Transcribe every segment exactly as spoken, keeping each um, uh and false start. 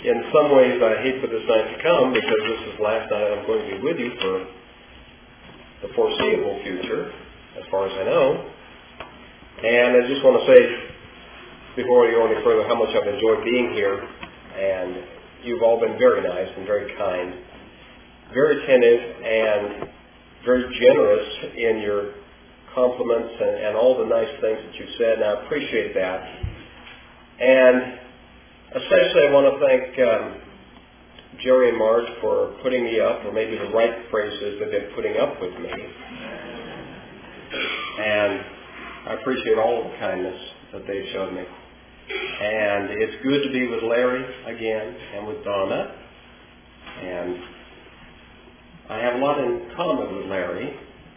in some ways I hate for this night to come because this is the last night I'm going to be with you for the foreseeable future, as far as I know. And I just want to say, before we go any further, how much I've enjoyed being here. And you've all been very nice and very kind, very attentive, and very generous in your compliments and, and all the nice things that you've said, and I appreciate that. And especially I want to thank um, Jerry and Marge for putting me up, or maybe the right phrase is they've been putting up with me. And I appreciate all of the kindness that they've shown me. And it's good to be with Larry again and with Donna. And I have a lot in common with Larry.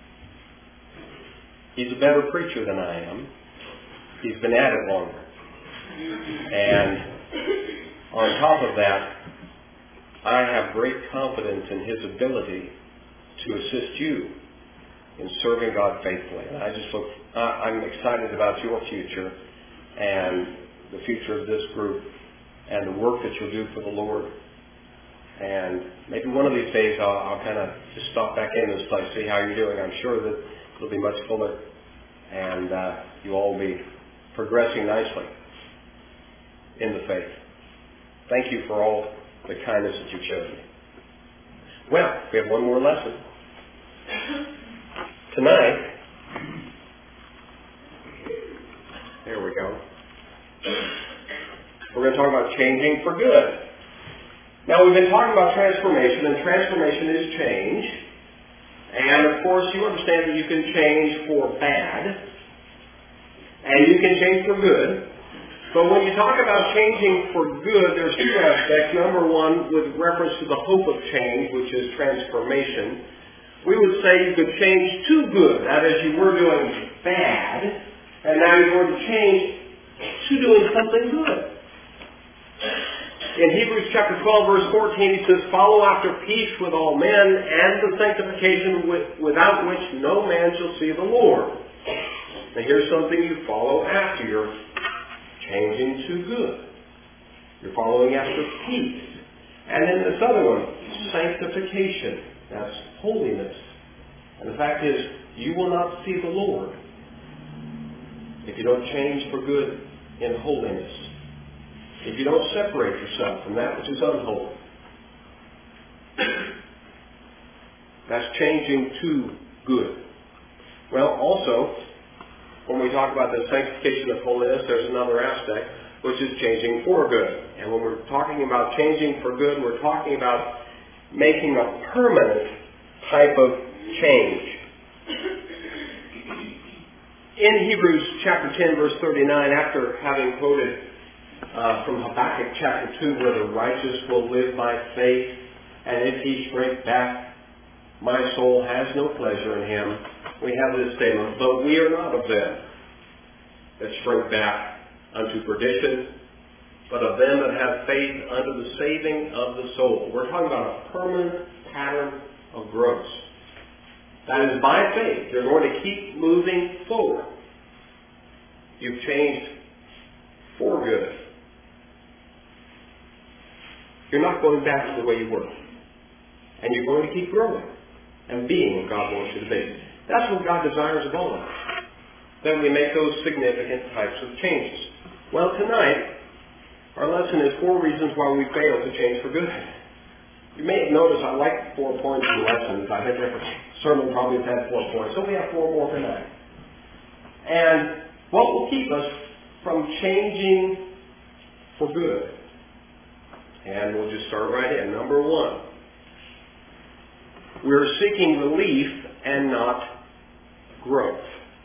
He's a better preacher than I am. He's been at it longer. And on top of that, I have great confidence in his ability to assist you in serving God faithfully. And I just look, uh, I'm excited about your future and the future of this group and the work that you'll do for the Lord. And maybe one of these days I'll, I'll kind of just stop back in this place, see how you're doing. I'm sure that it'll be much fuller and uh, you'll all be progressing nicely in the faith. Thank you for all the kindness that you've shown me. Well, we have one more lesson. Tonight, there we go. We're going to talk about changing for good. Now, we've been talking about transformation, and transformation is change. And, of course, you understand that you can change for bad, and you can change for good. But when you talk about changing for good, there's two aspects. Number one, with reference to the hope of change, which is transformation, we would say you could change to good. That is, you were doing bad, and now you're going to change to doing something good. In Hebrews chapter twelve, verse fourteen, he says, "Follow after peace with all men, and the sanctification with, without which no man shall see the Lord." Now here's something you follow after. You're changing to good. You're following after peace. And then this other one, sanctification. That's holiness. And the fact is, you will not see the Lord if you don't change for good in holiness. If you don't separate yourself from that which is unholy. That's changing to good. Well, also, when we talk about the sanctification of holiness, there's another aspect, which is changing for good. And when we're talking about changing for good, we're talking about making a permanent type of change. In Hebrews chapter ten, verse thirty-nine, after having quoted uh, from Habakkuk chapter two, where the righteous will live by faith, and if he shrink back, my soul has no pleasure in him, we have this statement, "But we are not of them that shrink back unto perdition, but of them that have faith unto the saving of the soul." We're talking about a permanent pattern of growth. That is by faith. You're going to keep moving forward. You've changed for good. You're not going back to the way you were. And you're going to keep growing and being what God wants you to be. That's what God desires of all of us. Then we make those significant types of changes. Well, tonight, our lesson is four reasons why we fail to change for good. You may have noticed I like four points in lessons. I think every sermon probably has had four points. So we have four more tonight. And what will keep us from changing for good? And we'll just start right in. Number one, we're seeking relief and not growth.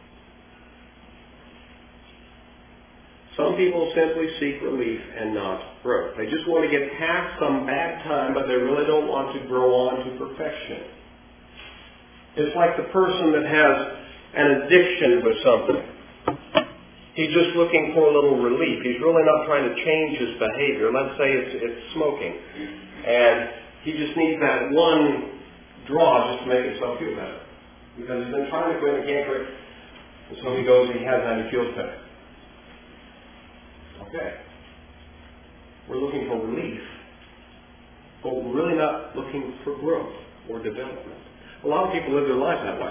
Some people simply seek relief and not growth. They just want to get past some bad time, but they really don't want to grow on to perfection. It's like the person that has an addiction with something. He's just looking for a little relief. He's really not trying to change his behavior. Let's say it's, it's smoking. And he just needs that one draw just to make himself feel better. Because he's been trying to quit and can't quit. And so he goes and he has that and he feels better. Okay. We're looking for relief but we're really not looking for growth or development. A lot of people live their lives that way.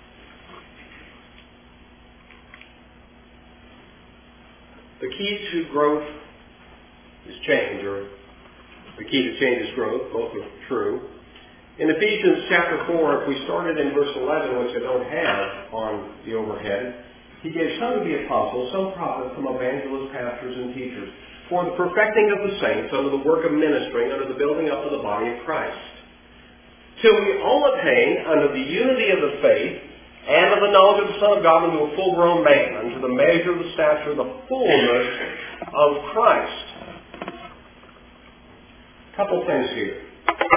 The key to growth is change, or the key to change is growth. Both are true. In Ephesians chapter four, if we started in verse eleven, which I don't have on the overhead, he gave some to be apostles, some prophets, some evangelists, pastors, and teachers, for the perfecting of the saints, under the work of ministering, under the building up of the body of Christ, till we all attain unto the unity of the faith and of the knowledge of the Son of God, unto a full-grown man, unto the measure of the stature of the fullness of Christ. A couple things here.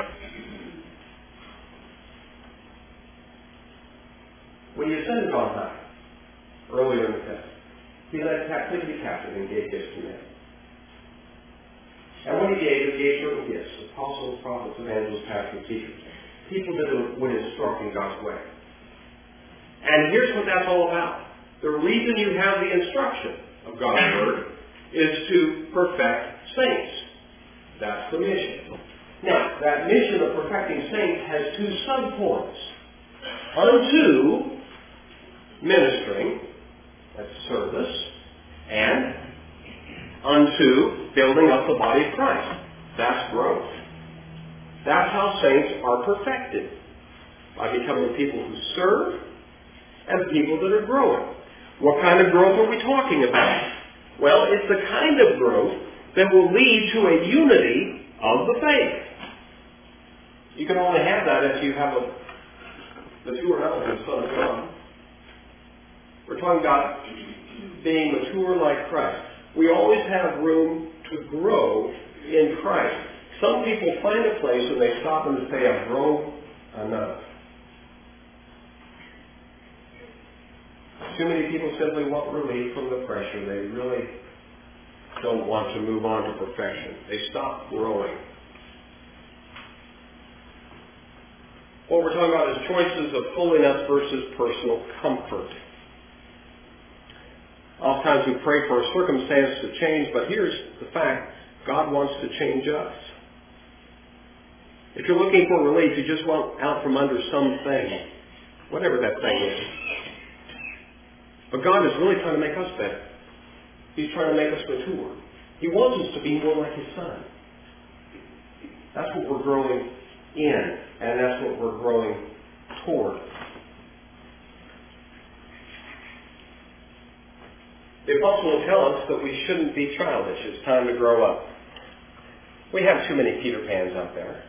When he ascended on high, earlier in the text, he led captivity captive and gave gifts to men. And what he gave, he gave certain gifts: apostles, prophets, evangelists, pastors, teachers. People that would instruct in God's way. And here's what that's all about. The reason you have the instruction of God's Word is to perfect saints. That's the mission. Now, that mission of perfecting saints has two subpoints. Unto ministering, that's service, and unto building up the body of Christ. That's growth. That's how saints are perfected, by becoming people who serve and people that are growing. What kind of growth are we talking about? Well, it's the kind of growth that will lead to a unity of the faith. You can only have that if you have a mature element, Son of God. We're talking about being mature like Christ. We always have room to grow in Christ. Some people find a place and they stop and they say, I've grown enough. Too many people simply want relief from the pressure. They really don't want to move on to perfection. They stop growing. What we're talking about is choices of holiness versus personal comfort. Oftentimes we pray for a circumstance to change, but here's the fact: God wants to change us. If you're looking for relief, you just want out from under something, whatever that thing is. But God is really trying to make us better. He's trying to make us mature. He wants us to be more like His Son. That's what we're growing in, and that's what we're growing toward. The Apostle will tell us that we shouldn't be childish. It's time to grow up. We have too many Peter Pans out there.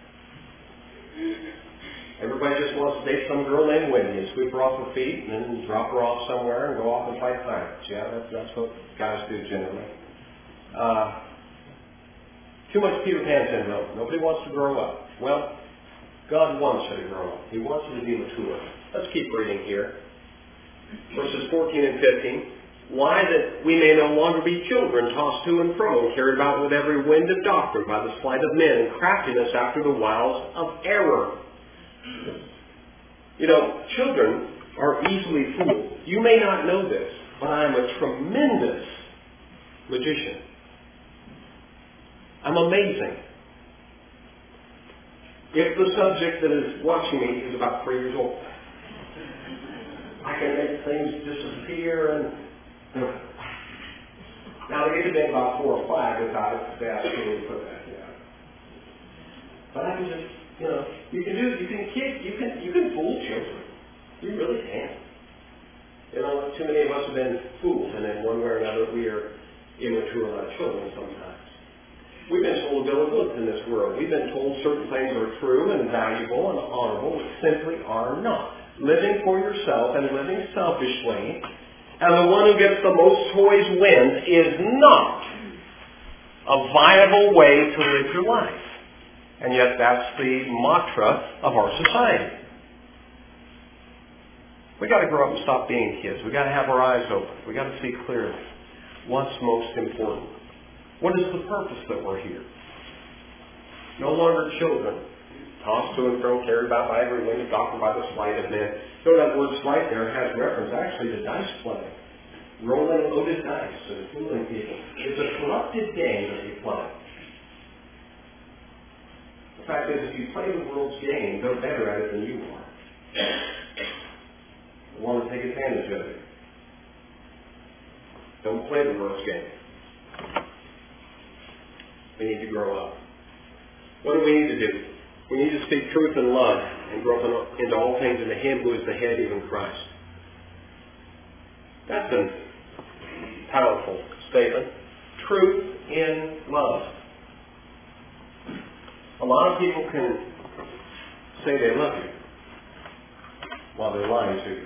Everybody just wants to date some girl named Wendy and sweep her off her feet and then drop her off somewhere and go off and fight pirates. Yeah, that's, that's what guys do generally. Uh, too much Peter Pan syndrome. Nobody wants to grow up. Well, God wants you to grow up. He wants you to be mature. Let's keep reading here. Verses fourteen and fifteen. Why, that we may no longer be children, tossed to and fro, carried about with every wind of doctrine by the sleight of men, and craftiness after the wiles of error. You know, children are easily fooled. You may not know this, but I am a tremendous magician. I'm amazing. If the subject that is watching me is about three years old, I can make things disappear and now, they get to be about four or five without it, they absolutely put that down. But I can just, you know, you can do, you can kid, you can, you can fool children. You really can. You know, too many of us have been fooled, and in one way or another, we are immature like children sometimes. We've been told bill of goods in this world. We've been told certain things are true and valuable and honorable, which simply are not. Living for yourself and living selfishly, and the one who gets the most toys wins, is not a viable way to live your life. And yet that's the mantra of our society. We've got to grow up and stop being kids. We've got to have our eyes open. We've got to see clearly what's most important. What is the purpose that we're here? No longer children, tossed to and fro, carried about by every wind of doctrine by the sleight of men. So that word sleight there has reference actually to dice play. Rolling loaded dice and fooling people. It's a corrupted game that you play. fact is, if you play the world's game, they're better at it than you are. They want to take advantage of it. Don't play the world's game. We need to grow up. What do we need to do? We need to speak truth and love and grow into all things into Him who is the head, even Christ. That's a powerful statement. Truth in love. A lot of people can say they love you while they're lying to you.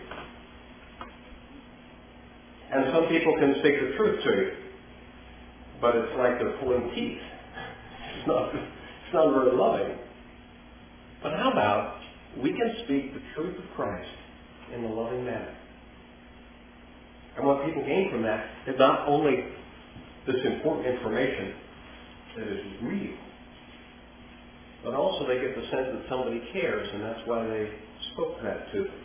And some people can speak the truth to you, but it's like they're pulling teeth. It's not, it's not very loving. But how about we can speak the truth of Christ in a loving manner? And what people gain from that is not only this important information that is real, but also they get the sense that somebody cares, and that's why they spoke that to them.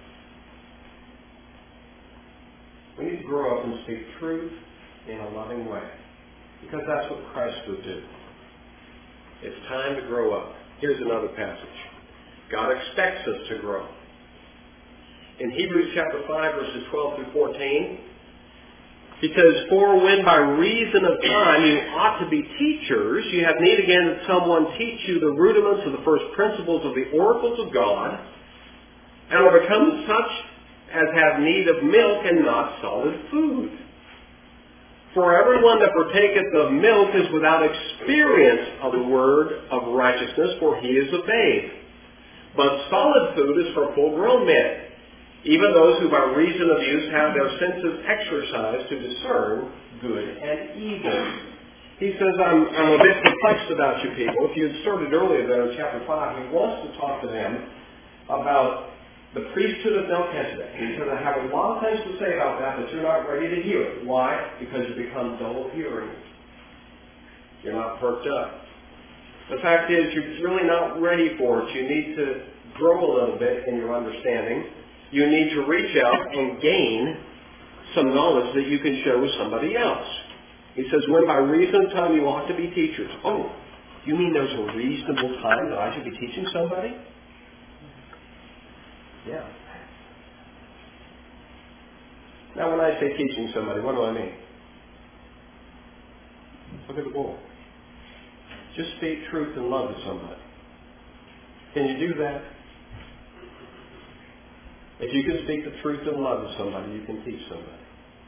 We need to grow up and speak truth in a loving way, because that's what Christ would do. It's time to grow up. Here's another passage. God expects us to grow. In Hebrews chapter five, verses twelve through fourteen, he says, "For when by reason of time you ought to be teachers, you have need again that someone teach you the rudiments of the first principles of the oracles of God, and are become such as have need of milk and not solid food. For everyone that partaketh of milk is without experience of the word of righteousness, for he is a babe. But solid food is for full-grown men, even those who by reason of use have their senses exercised to discern good and evil." He says, I'm, I'm a bit perplexed about you people. If you had started earlier there in chapter five, he wants to talk to them about the priesthood of Melchizedek. He says, I have a lot of things to say about that, but you're not ready to hear it. Why? Because you become dull of hearing. You're not perked up. The fact is, you're really not ready for it. You need to grow a little bit in your understanding. You need to reach out and gain some knowledge that you can share with somebody else. He says, when by reason of time you ought to be teachers. Oh, you mean there's a reasonable time that I should be teaching somebody? Yeah. Now when I say teaching somebody, what do I mean? Look at the board. Just speak truth and love to somebody. Can you do that? If you can speak the truth and love to somebody, you can teach somebody.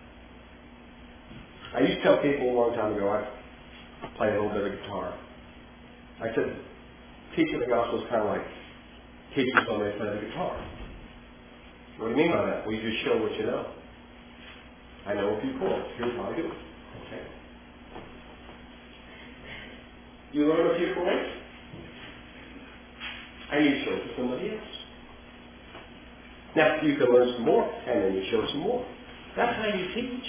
I used to tell people a long time ago, I played a little bit of guitar. I said, teaching the gospel is kind of like teaching somebody to play the guitar. What do you mean by that? Well, you just show what you know. I know a few chords. Here's how I do it. Okay. You learn a few chords, and you show it to somebody else. Now, you can learn some more, and then you show some more. That's how you teach.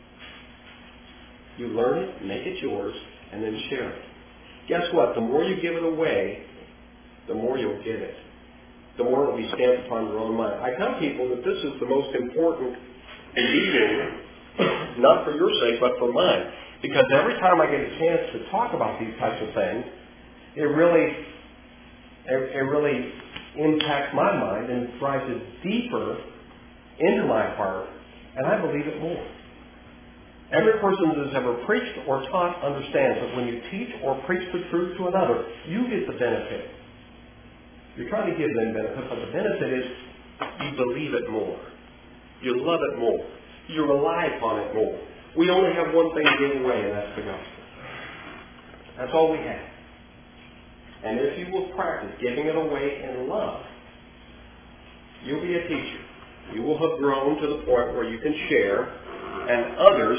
You learn it, make it yours, and then share it. Guess what? The more you give it away, the more you'll get it. The more it will be stamped upon your own mind. I tell people that this is the most important meeting, not for your sake, but for mine. Because every time I get a chance to talk about these types of things, it really, it, it really impacts my mind and drives it deeper into my heart, and I believe it more. Every person that has ever preached or taught understands that when you teach or preach the truth to another, you get the benefit. You're trying to give them benefit, but the benefit is you believe it more. You love it more. You rely upon it more. We only have one thing to give away, and that's the gospel. That's all we have. And if you will practice giving it away in love, you'll be a teacher. You will have grown to the point where you can share, and others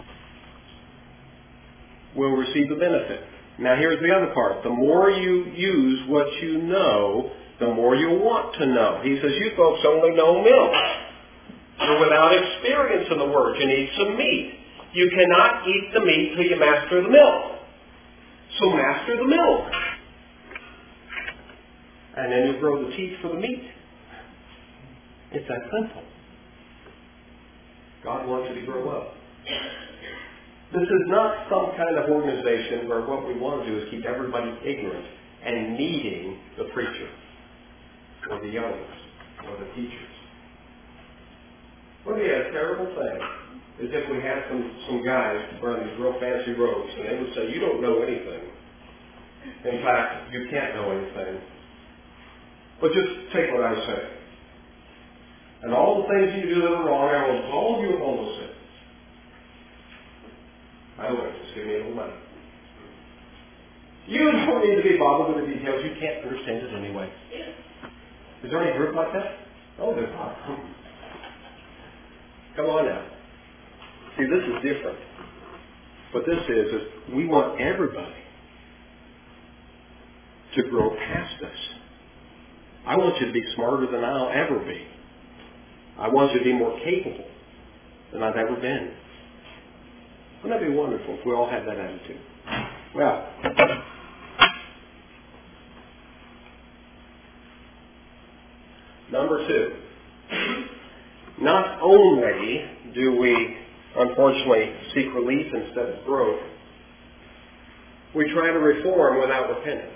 will receive the benefit. Now here's the other part. The more you use what you know, the more you'll want to know. He says, you folks only know milk. You're without experience in the Word. You need some meat. You cannot eat the meat till you master the milk. So master the milk. And then you grow the teeth for the meat. It's that simple. God wants you to grow up. This is not some kind of organization where what we want to do is keep everybody ignorant. and needing the preacher or the elders or the teachers. What would be a terrible thing is if we had some, some guys wearing these real fancy robes and they would say, you don't know anything. In fact, you can't know anything. But just take what I say. And all the things you do that are wrong, I will absolve you of all those sins. By the way, just give me a little money. You don't need to be bothered with the details. You can't understand it anyway. Is there any group like that? Oh, there's not. Come on now. See, this is different. What this is, is we want everybody to grow past us. I want you to be smarter than I'll ever be. I want you to be more capable than I've ever been. Wouldn't that be wonderful if we all had that attitude? Well, number two. Not only do we, unfortunately, seek relief instead of growth, we try to reform without repentance.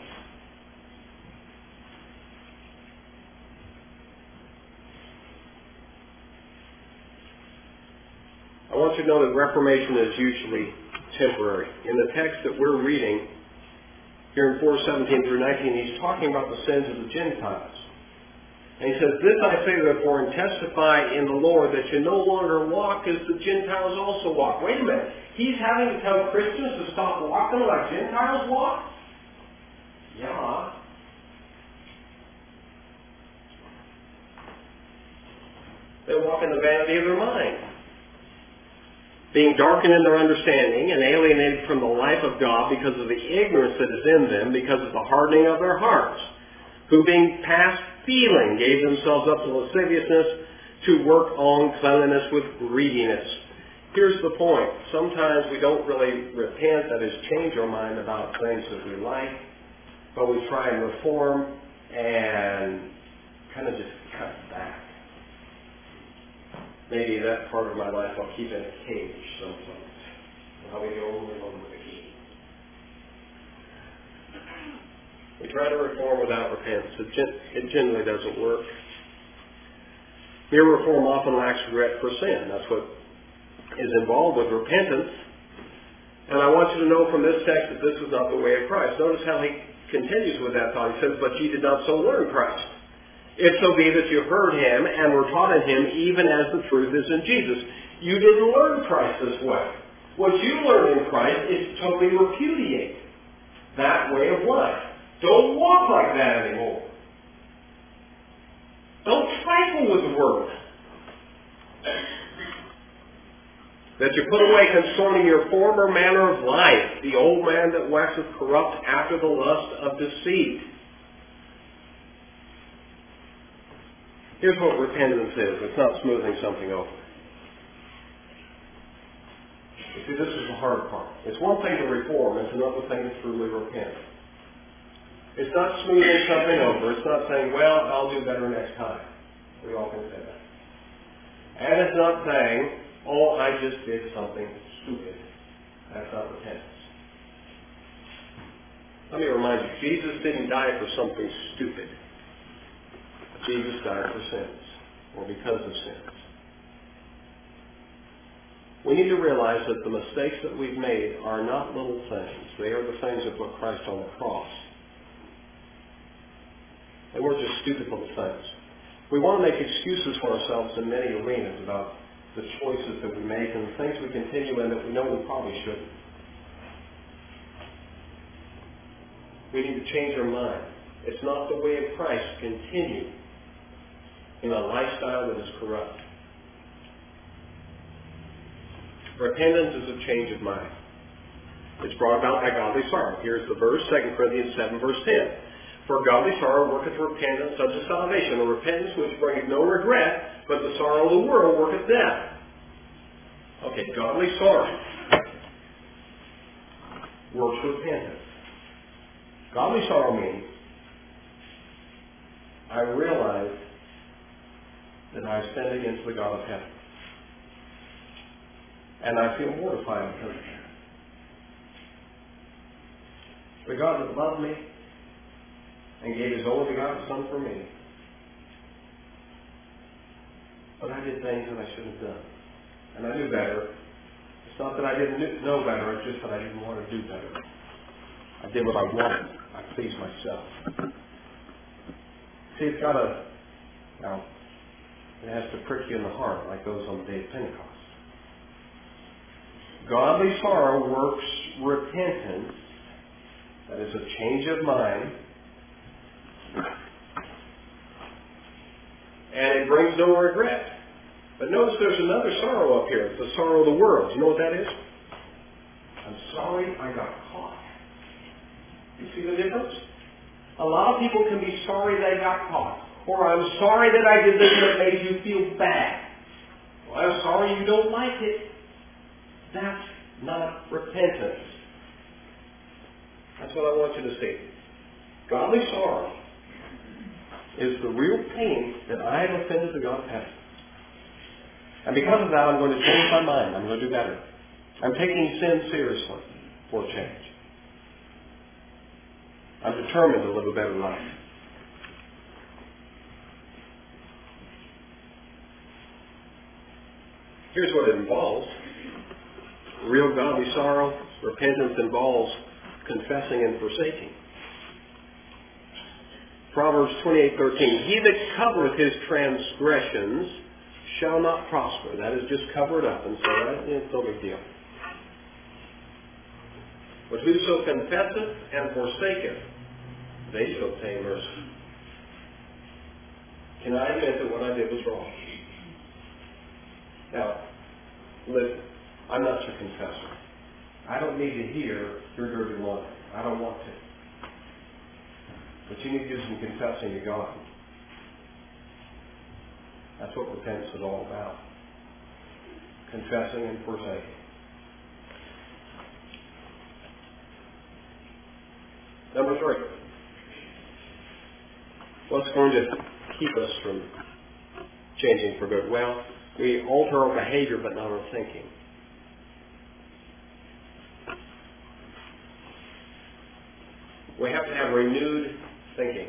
I want you to know that reformation is usually temporary. In the text that we're reading, here in four seventeen through nineteen, he's talking about the sins of the Gentiles. And he says, this I say therefore and testify in the Lord that you no longer walk as the Gentiles also walk. Wait a minute. He's having to tell Christians to stop walking like Gentiles walk? Yeah. They walk in the vanity of their mind, being darkened in their understanding and alienated from the life of God because of the ignorance that is in them, because of the hardening of their hearts, who being past feeling gave themselves up to lasciviousness, to work on cleanliness with greediness. Here's the point. Sometimes we don't really repent, that is, change our mind about things that we like, but we try and reform and kind of just cut back. Maybe that part of my life I'll keep in a cage someplace. I'll be the only one with a key. We try to reform without repentance. It, gen- it generally doesn't work. Mere reform often lacks regret for sin. That's what is involved with repentance. And I want you to know from this text that this is not the way of Christ. Notice how he continues with that thought. He says, but ye did not so learn Christ. If so be that you heard him and were taught in him, even as the truth is in Jesus. You didn't learn Christ this way. What you learn in Christ is to totally repudiate that way of life. Don't walk like that anymore. Don't trifle with the word. That you put away concerning your former manner of life, the old man that waxeth corrupt after the lust of deceit. Here's what repentance is. It's not smoothing something over. You see, this is the hard part. It's one thing to reform. It's another thing to truly repent. It's not smoothing something over. It's not saying, well, I'll do better next time. We all can say that. And it's not saying, oh, I just did something stupid. That's not repentance. Let me remind you, Jesus didn't die for something stupid. Jesus died for sins, or because of sins. We need to realize that the mistakes that we've made are not little things. They are the things that put Christ on the cross. They weren't just stupid little things. We want to make excuses for ourselves in many arenas about the choices that we make and the things we continue in that we know we probably shouldn't. We need to change our mind. It's not the way of Christ to continue in a lifestyle that is corrupt. Repentance is a change of mind. It's brought about by godly sorrow. Here's the verse, Second Corinthians seven, verse ten. For godly sorrow worketh repentance unto salvation, a repentance which bringeth no regret, but the sorrow of the world worketh death. Okay, godly sorrow works repentance. Godly sorrow means I realize that I've sinned against the God of heaven. And I feel mortified because of that. The God that loved me and gave His only begotten Son for me. But I did things that I shouldn't have done. And I knew better. It's not that I didn't know better, it's just that I didn't want to do better. I did what I wanted. I pleased myself. See, it's got a, now, it has to prick you in the heart like those on the day of Pentecost. Godly sorrow works repentance, that is a change of mind, and it brings no regret. But notice there's another sorrow up here. It's the sorrow of the world. You know what that is? I'm sorry I got caught. You see the difference? A lot of people can be sorry they got caught. Or I'm sorry that I did this and it made you feel bad. Well, I'm sorry you don't like it. That's not repentance. That's what I want you to see. Godly sorrow is the real pain that I have offended the God of heaven. And because of that, I'm going to change my mind. I'm going to do better. I'm taking sin seriously for change. I'm determined to live a better life. Here's what it involves. Real godly sorrow, repentance involves confessing and forsaking. Proverbs twenty-eight thirteen. He that covereth his transgressions shall not prosper. That is just cover it up and say, eh, it's no big deal. But whoso confesseth and forsaketh, they shall obtain mercy. Can I admit that what I did was wrong? Now, listen, I'm not your confessor. I don't need to hear your dirty laundry. I don't want to. But you need to do some confessing to God. That's what repentance is all about. Confessing and forsaking. Number three. What's going to keep us from changing for good? Well, we alter our behavior but not our thinking. We have to have renewed thinking.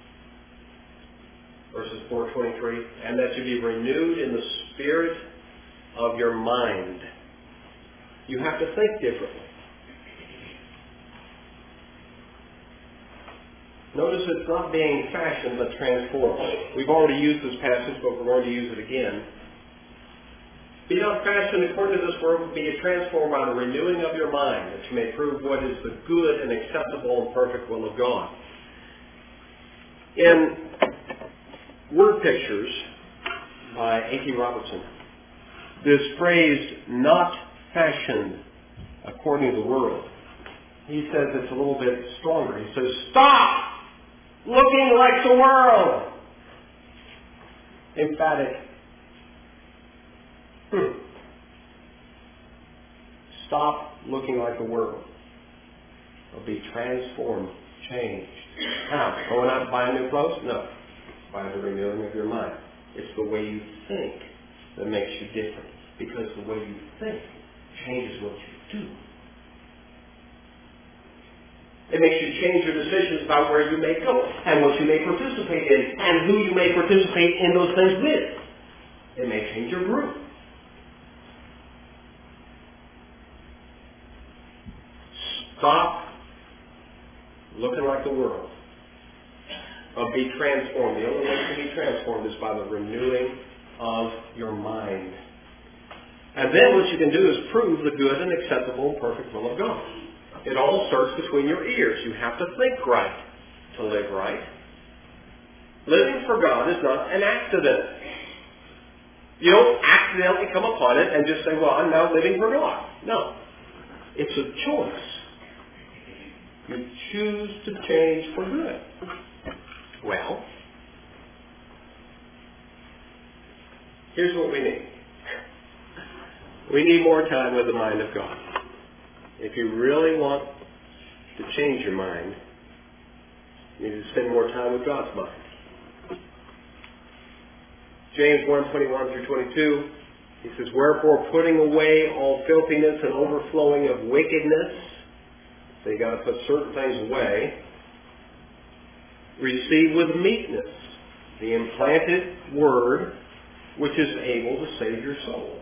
Verses four twenty-three, and that you be renewed in the spirit of your mind. You have to think differently. Notice it's not being fashioned but transformed. We've already used this passage, but we're going to use it again. Be not fashioned according to this world, but be transformed by the renewing of your mind, that you may prove what is the good and acceptable and perfect will of God. In Word Pictures by A T Robertson, this phrase, not fashioned according to the world, he says it's a little bit stronger. He says, stop looking like the world. Emphatic. Hmm. Stop looking like the world. Or be transformed, changed. How? Going out and buying new clothes? No. By the renewing of your mind. It's the way you think that makes you different. Because the way you think changes what you do. It makes you change your decisions about where you may go and what you may participate in and who you may participate in those things with. It may change your group. Stop looking like the world. Or be transformed. The only way to be transformed is by the renewing of your mind. And then what you can do is prove the good and acceptable and perfect will of God. It all starts between your ears. You have to think right to live right. Living for God is not an accident. You don't accidentally come upon it and just say, well, I'm now living for God. No. It's a choice. You choose to change for good. Well, here's what we need. We need more time with the mind of God. If you really want to change your mind, you need to spend more time with God's mind. James one twenty-one through twenty-two, he says, wherefore putting away all filthiness and overflowing of wickedness, so you got to put certain things away, Receive with meekness the implanted word which is able to save your soul.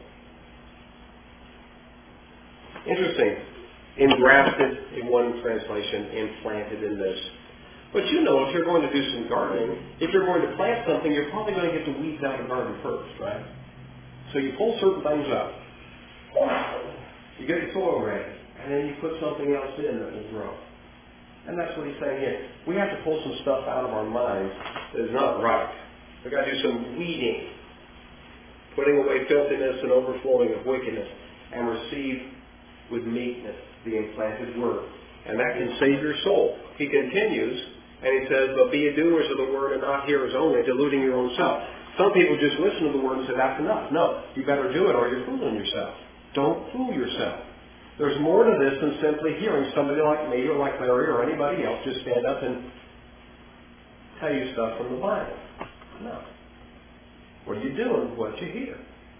Interesting. Engrafted in one translation, implanted in this. But you know, if you're going to do some gardening, if you're going to plant something, you're probably going to get the weeds out of the garden first, right? So you pull certain things up. You get the soil ready, and then you put something else in that will grow. And that's what he's saying here. We have to pull some stuff out of our minds that is not right. We've got to do some weeding, putting away filthiness and overflowing of wickedness, and receive with meekness the implanted word. And that can save your soul. He continues, and he says, but be ye doers of the word and not hearers only, deluding your own self. Some people just listen to the word and say, that's enough. No, you better do it or you're fooling yourself. Don't fool yourself. There's more to this than simply hearing somebody like me or like Larry or anybody else just stand up and tell you stuff from the Bible. No. What are you doing with what you hear?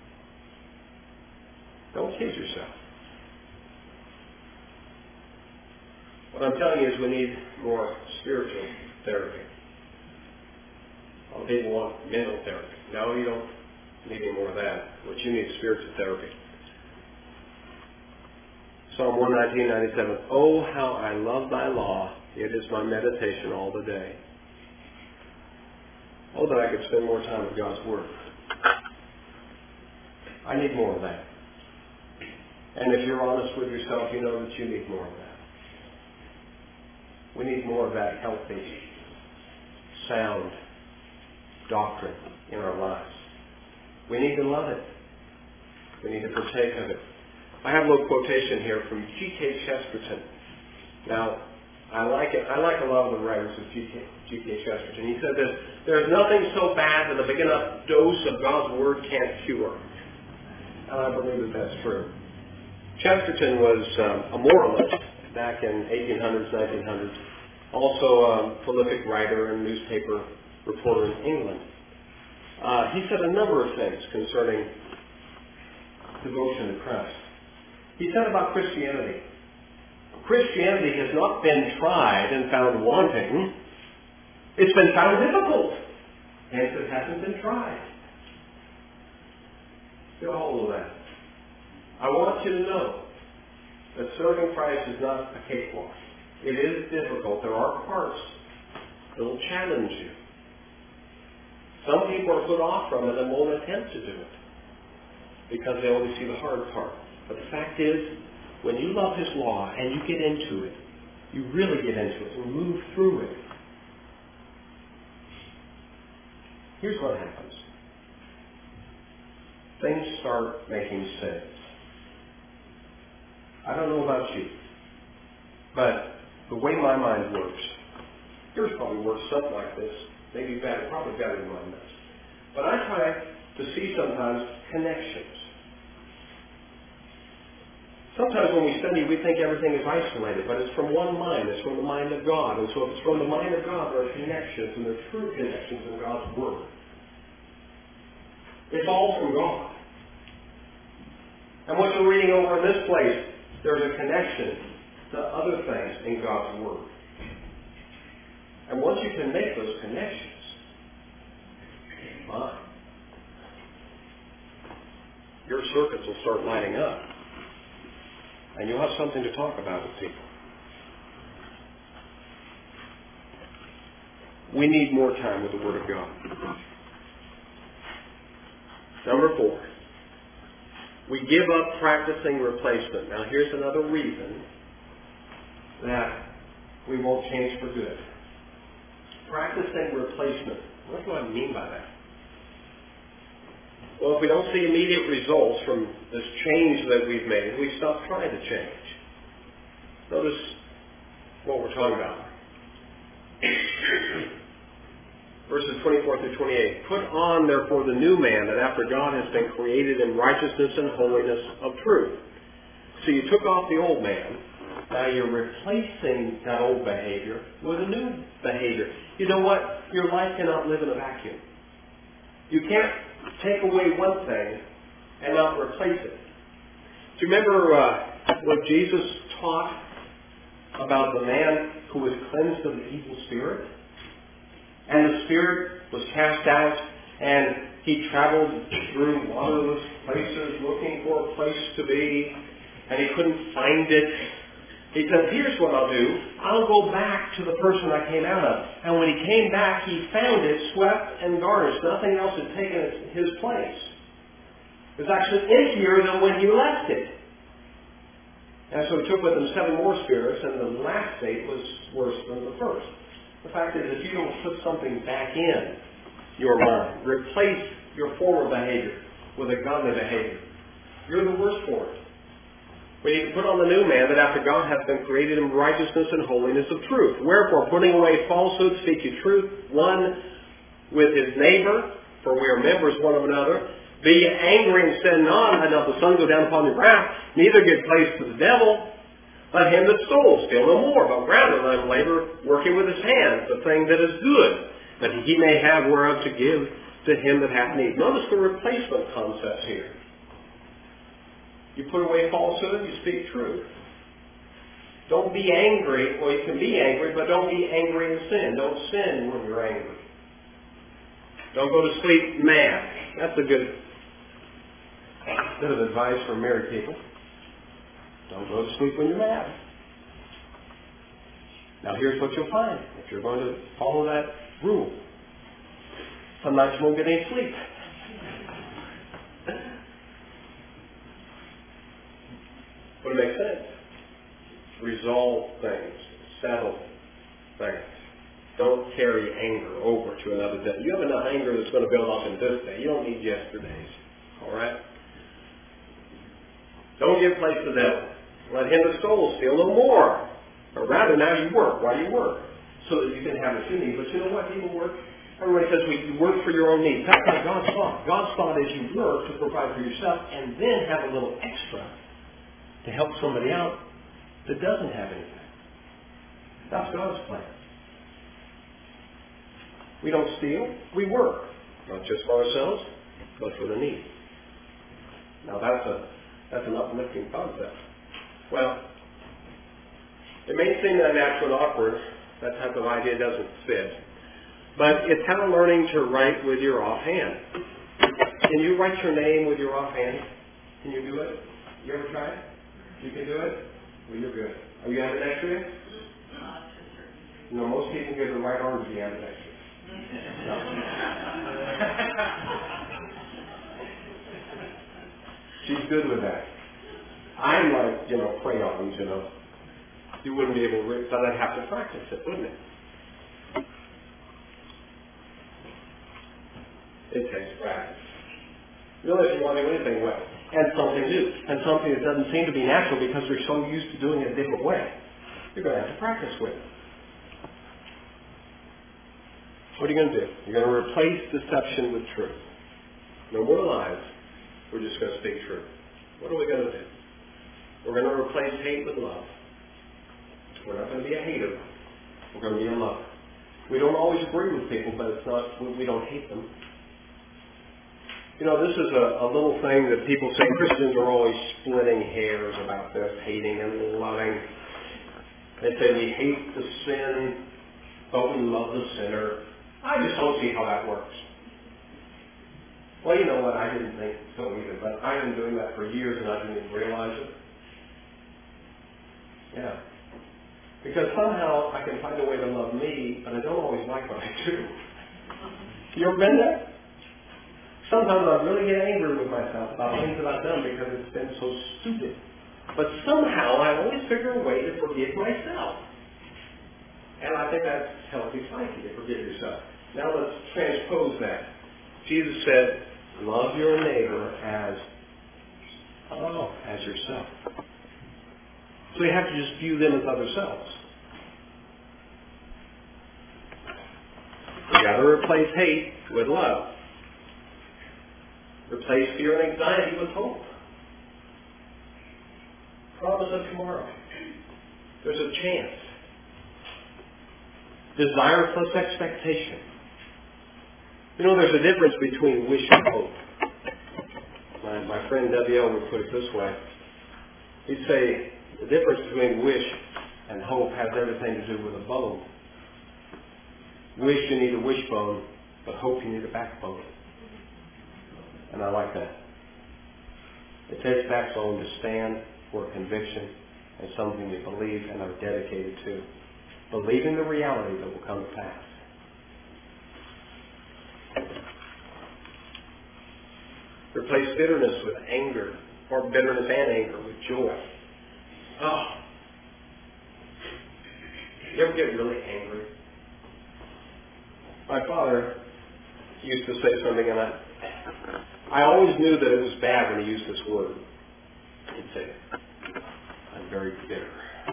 Don't kid yourself. What I'm telling you is we need more spiritual therapy. A lot of people want mental therapy. No, you don't need any more of that. What you need is spiritual therapy. Psalm one nineteen, ninety-seven. Oh, how I love thy law. It is my meditation all the day. Oh, that I could spend more time with God's Word. I need more of that. And if you're honest with yourself, you know that you need more of that. We need more of that healthy, sound doctrine in our lives. We need to love it. We need to partake of it. I have a little quotation here from G K Chesterton. Now, I like it. I like a lot of the writings of G K Chesterton. He said this: there is nothing so bad that a big enough dose of God's Word can't cure. And I believe that that's true. Chesterton was um, a moralist back in eighteen hundreds, nineteen hundreds. Also a prolific writer and newspaper reporter in England. Uh, he said a number of things concerning devotion to Christ. He said about Christianity, Christianity has not been tried and found wanting. It's been found difficult. Hence it hasn't been tried. Get a hold of that. I want you to know that serving Christ is not a cakewalk. It is difficult. There are parts that will challenge you. Some people are put off from it and won't attempt to do it because they only see the hard part. But the fact is, when you love His law and you get into it, you really get into it and move through it. Here's what happens. Things start making sense. I don't know about you, but the way my mind works, yours probably works something like this, maybe better, probably better than mine does. But I try to see sometimes connections. Sometimes when we study, we think everything is isolated, but it's from one mind. It's from the mind of God. And so if it's from the mind of God, there are connections, and there are true connections in God's Word. It's all from God. And what you're reading over in this place, there's a connection to other things in God's Word. And once you can make those connections, my, your circuits will start lighting up. And you'll have something to talk about with people. We need more time with the Word of God. Number four, we give up practicing replacement. Now here's another reason that we won't change for good. Practicing replacement. What do I mean by that? Well, if we don't see immediate results from this change that we've made, we stop trying to change. Notice what we're talking about. Verses twenty-four through twenty-eight. Put on, therefore, the new man, that after God has been created in righteousness and holiness of truth. So you took off the old man. Now you're replacing that old behavior with a new behavior. You know what? Your life cannot live in a vacuum. You can't take away one thing and not replace it. Do you remember uh, what Jesus taught about the man who was cleansed of the evil spirit? And the spirit was cast out, and he traveled through waterless places looking for a place to be, and he couldn't find it. He said, here's what I'll do. I'll go back to the person I came out of. And when he came back, he found it swept and garnished. Nothing else had taken his place. It was actually emptier than when he left it. And so he took with him seven more spirits, and the last state was worse than the first. The fact is, if you don't put something back in your mind, replace your former behavior with a godly behavior, you're the worse for it. We need to put on the new man, that after God hath been created in righteousness and holiness of truth. Wherefore, putting away falsehood, speak ye truth, one with his neighbor, for we are members one of another. Be ye angry and sin not, and let the sun go down upon your wrath. Neither give place to the devil. Let him that stole steal no more, but rather let him labor, working with his hands, the thing that is good, that he may have whereof to give to him that hath need. Notice the replacement concept here. You put away falsehood, you speak truth. Don't be angry. Well, you can be angry, but don't be angry in sin. Don't sin when you're angry. Don't go to sleep mad. That's a good bit of advice for married people. Don't go to sleep when you're mad. Now here's what you'll find if you're going to follow that rule. Some nights you won't get any sleep. But it makes sense. Resolve things. Settle things. Don't carry anger over to another day. You have enough anger that's going to build up in this day. You don't need yesterday's. All right? Don't give place to the devil. Let him that stole steal no more. But rather now you work while you work, so that you can have what you need. But you know what people work? Everybody says we work for your own needs. That's not God's thought. God's thought is you work to provide for yourself and then have a little extra to help somebody out that doesn't have anything. That's God's plan. We don't steal. We work. Not just for ourselves, but for the need. Now that's a that's an uplifting concept. Well, it may seem unnatural and awkward. That type of idea doesn't fit. But it's kind of learning to write with your offhand. Can you write your name with your offhand? Can you do it? You ever try it? You can do it? Well, you're good. Are you ambidextrous? No, most people give the right arm to be ambidextrous. No. She's good with that. I'm like, you know, crayons, you know. You wouldn't be able to read, but I'd have to practice it, wouldn't it? It takes practice. Really, if you want to do anything well. And something new. And something that doesn't seem to be natural because you're so used to doing it a different way. You're going to have to practice with it. What are you going to do? You're going to replace deception with truth. No more lies. We're just going to speak truth. What are we going to do? We're going to replace hate with love. We're not going to be a hater. We're going to be a lover. We don't always agree with people, but it's not, we don't hate them. You know, this is a, a little thing that people say Christians are always splitting hairs about this, hating and loving. They say we hate the sin, but we love the sinner. I just don't see how that works. Well, you know what? I didn't think so either, but I've been doing that for years and I didn't even realize it. Yeah. Because somehow I can find a way to love me, but I don't always like what I do. You ever been there? Sometimes I really get angry with myself about things that I've done because it's been so stupid. But somehow I always figure a way to forgive myself. And I think that's healthy psyche, to forgive yourself. Now let's transpose that. Jesus said, love your neighbor as, oh, as yourself. So you have to just view them as other selves. You've got to replace hate with love. Replace fear and anxiety with hope. Promise of tomorrow. There's a chance. Desire plus expectation. You know, there's a difference between wish and hope. My, my friend W L would put it this way. He'd say the difference between wish and hope has everything to do with a bone. wish you need a wishbone, but hope you need a backbone. And I like that. It takes backbone to stand for a conviction and something you believe and are dedicated to. Believing the reality that will come to pass. Replace bitterness with anger, or bitterness and anger with joy. Oh. You ever get really angry? My father used to say something, and I, I always knew that it was bad when he used this word. He'd say, I'm very bitter.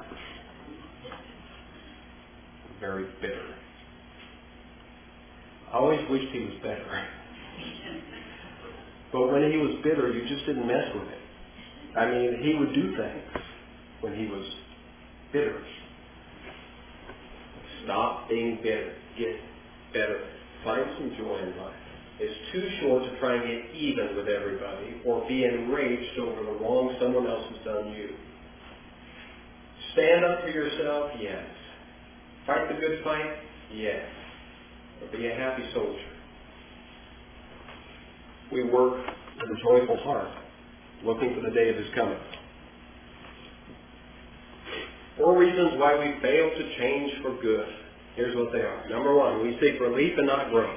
I'm very bitter. I always wished he was better. But when he was bitter, you just didn't mess with him. I mean, he would do things when he was bitter. Stop being bitter. Get better. Find some joy in life. It's too short to try and get even with everybody or be enraged over the wrong someone else has done you. Stand up for yourself, yes. Fight the good fight, yes. But be a happy soldier. We work with a joyful heart, looking for the day of His coming. Four reasons why we fail to change for good. Here's what they are. Number one, we seek relief and not growth.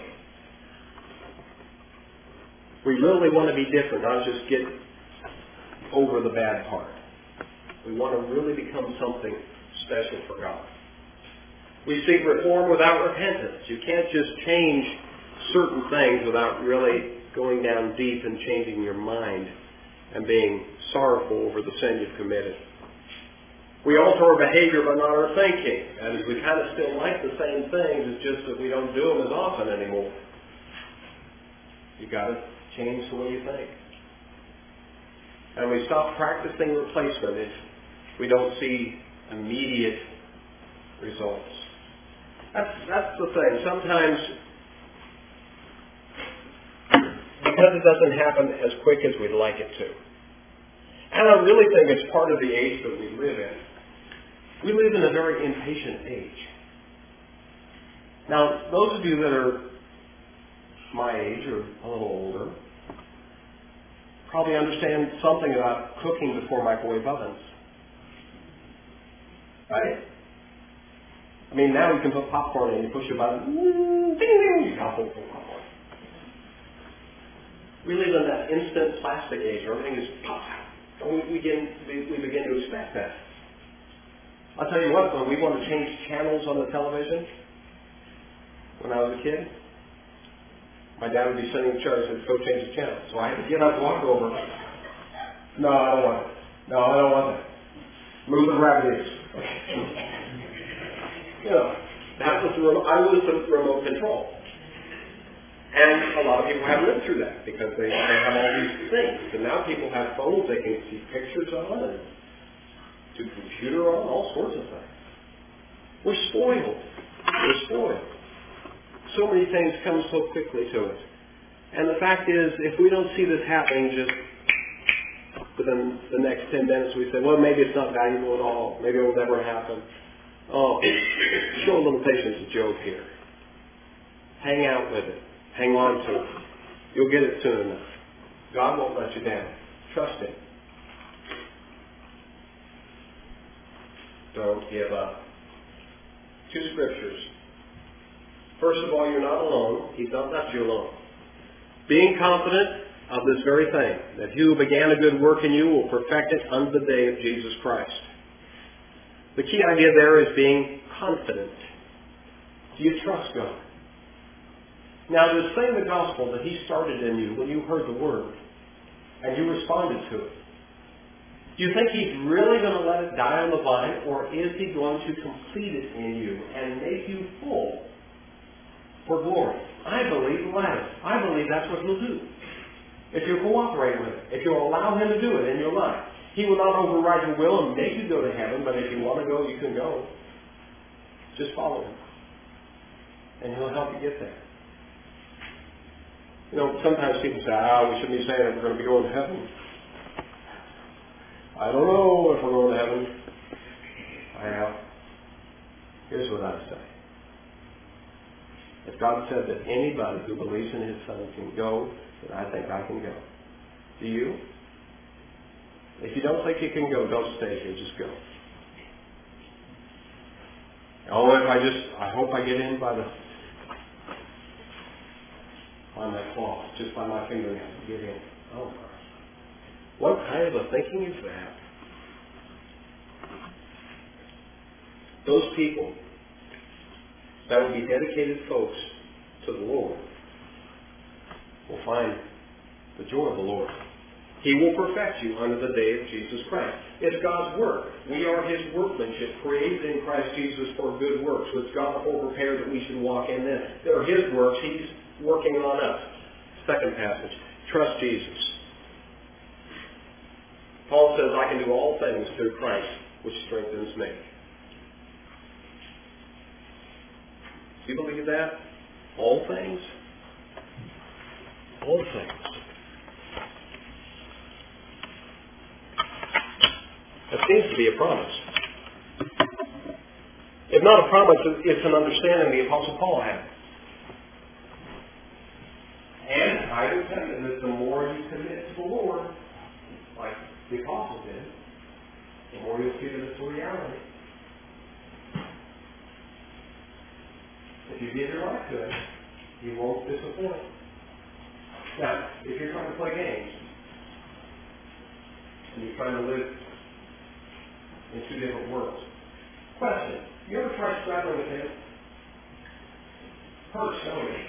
We really want to be different, not just get over the bad part. We want to really become something special for God. We seek reform without repentance. You can't just change certain things without really going down deep and changing your mind and being sorrowful over the sin you've committed. We alter our behavior but not our thinking. That is, we kind of still like the same things, it's just that we don't do them as often anymore. You've got to change the way you think. And we stop practicing replacement if we don't see immediate results. That's, that's the thing. Sometimes, because it doesn't happen as quick as we'd like it to. And I really think it's part of the age that we live in. We live in a very impatient age. Now, those of you that are my age or a little older probably understand something about cooking before microwave ovens. Right? I mean, now you can put popcorn in, you push a button, ding, ding, you got whole popcorn. We live in that instant plastic age where everything is pop. And we begin, we, we begin to expect that. I'll tell you what, when we want to change channels on the television, when I was a kid, my dad would be sitting in the chair and said, go change the channel. So I had to get up and walk over. No, I don't want it. No, I don't want that. Move the rabbit ears. You know, that was the remote, I was the remote control. And a lot of people haven't lived through that because they, they have all these things. And now people have phones they can see pictures on and do computer on, all sorts of things. We're spoiled. We're spoiled. So many things come so quickly to us. And the fact is, if we don't see this happening just within the next ten minutes, we say, well, maybe it's not valuable at all. Maybe it will never happen. Oh, show a little patience with Job here. Hang out with it. Hang on to it. You'll get it soon enough. God won't let you down. Trust Him. Don't give up. Two scriptures. First of all, you're not alone. He's not left you alone. Being confident of this very thing, that He who began a good work in you will perfect it unto the day of Jesus Christ. The key idea there is being confident. Do you trust God? Now, to sing the gospel that He started in you when you heard the Word and you responded to it, do you think He's really going to let it die on the vine, or is He going to complete it in you and make you full for glory? I believe the latter. I believe that's what He'll do. If you cooperate with it, if you allow Him to do it in your life, He will not override your will and make you go to heaven, but if you want to go, you can go. Just follow Him. And He'll help you get there. You know, sometimes people say, ah, we shouldn't be saying that we're going to be going to heaven. I don't know if we're going to heaven. Well, here's what I say. If God said that anybody who believes in His Son can go, then I think I can go. Do you? If you don't think you can go, don't stay here. Just go. Oh, if I just, I hope I get in by the, on that cloth, just by my fingernail, get in. Oh, gosh. What kind of a thinking is that? Those people that would be dedicated folks to the Lord will find the joy of the Lord. He will perfect you under the day of Jesus Christ. It's God's work. We are His workmanship, created in Christ Jesus for good works, which God will prepare that we should walk in them. They're His works. He's working on us. Second passage. Trust Jesus. Paul says, I can do all things through Christ, which strengthens me. Do you believe that? All things? All things. That seems to be a promise. If not a promise, it's an understanding the Apostle Paul had. And I would tell you that the more you commit to the Lord, like the Apostle did, the more you'll see that it's a reality. If you give your life to it, you won't disappoint. Now, if you're trying to play games, and you're trying to live in two different worlds. Question. You ever tried straddling a tail? Hurts, don't it?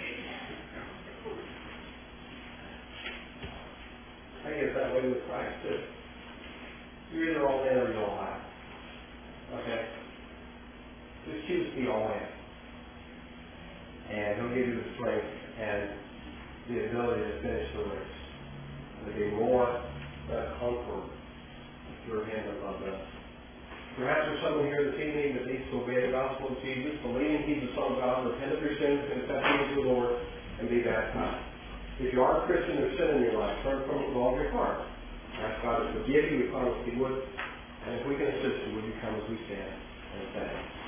I guess that way with Christ too. You're either all in or you're all out. Okay? Just choose to be all in. And He'll give you the strength and the ability to finish the race. And to be more uh, comfort through Him above us. Perhaps there's someone here this evening that needs to obey the gospel of Jesus, believing He's the Son of God, repent of your sins, confess Him as your Lord, and be baptized. If you are a Christian, there's sin in your life. Turn from it with all your heart. Ask God to forgive you. We promise He would. And if we can assist you, would you come as we stand and thank